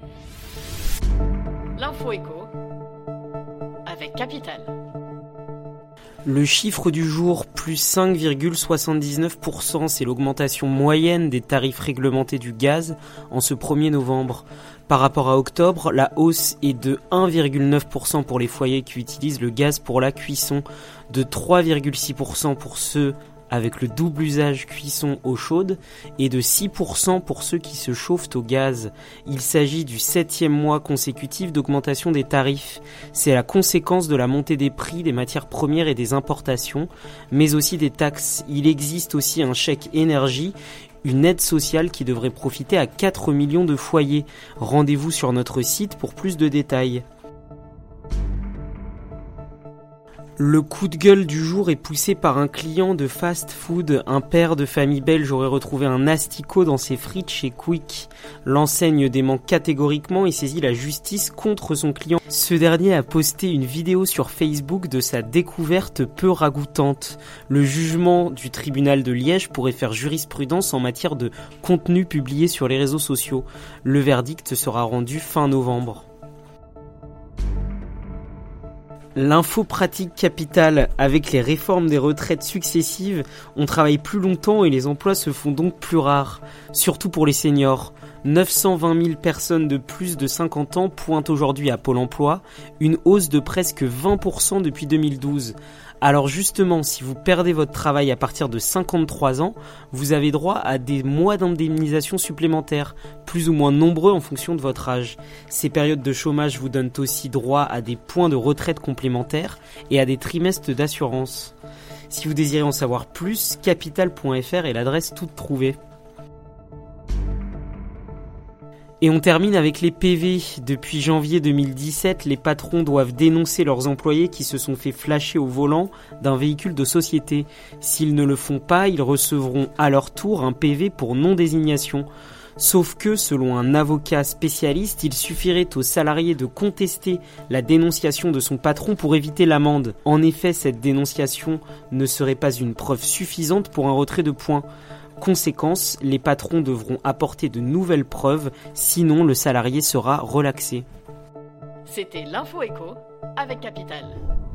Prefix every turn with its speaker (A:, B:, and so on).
A: L'info éco avec Capital.
B: Le chiffre du jour, plus 5,79%, c'est l'augmentation moyenne des tarifs réglementés du gaz en ce 1er novembre. Par rapport à octobre, la hausse est de 1,9% pour les foyers qui utilisent le gaz pour la cuisson, de 3,6% pour ceux avec le double usage cuisson eau chaude et de 6% pour ceux qui se chauffent au gaz. Il s'agit du 7e mois consécutif d'augmentation des tarifs. C'est la conséquence de la montée des prix des matières premières et des importations, mais aussi des taxes. Il existe aussi un chèque énergie, une aide sociale qui devrait profiter à 4 millions de foyers. Rendez-vous sur notre site pour plus de détails. Le coup de gueule du jour est poussé par un client de fast-food. Un père de famille belge aurait retrouvé un asticot dans ses frites chez Quick. L'enseigne dément catégoriquement et saisit la justice contre son client. Ce dernier a posté une vidéo sur Facebook de sa découverte peu ragoûtante. Le jugement du tribunal de Liège pourrait faire jurisprudence en matière de contenu publié sur les réseaux sociaux. Le verdict sera rendu fin novembre. L'info pratique capitale. Avec les réformes des retraites successives, on travaille plus longtemps et les emplois se font donc plus rares, surtout pour les seniors. 920 000 personnes de plus de 50 ans pointent aujourd'hui à Pôle emploi, une hausse de presque 20% depuis 2012. Alors justement, si vous perdez votre travail à partir de 53 ans, vous avez droit à des mois d'indemnisation supplémentaires, plus ou moins nombreux en fonction de votre âge. Ces périodes de chômage vous donnent aussi droit à des points de retraite complémentaires et à des trimestres d'assurance. Si vous désirez en savoir plus, capital.fr est l'adresse toute trouvée. Et on termine avec les PV. Depuis janvier 2017, les patrons doivent dénoncer leurs employés qui se sont fait flasher au volant d'un véhicule de société. S'ils ne le font pas, ils recevront à leur tour un PV pour non-désignation. Sauf que, selon un avocat spécialiste, il suffirait au salarié de contester la dénonciation de son patron pour éviter l'amende. En effet, cette dénonciation ne serait pas une preuve suffisante pour un retrait de points. Conséquence, les patrons devront apporter de nouvelles preuves, sinon le salarié sera relaxé.
A: C'était l'info éco avec Capital.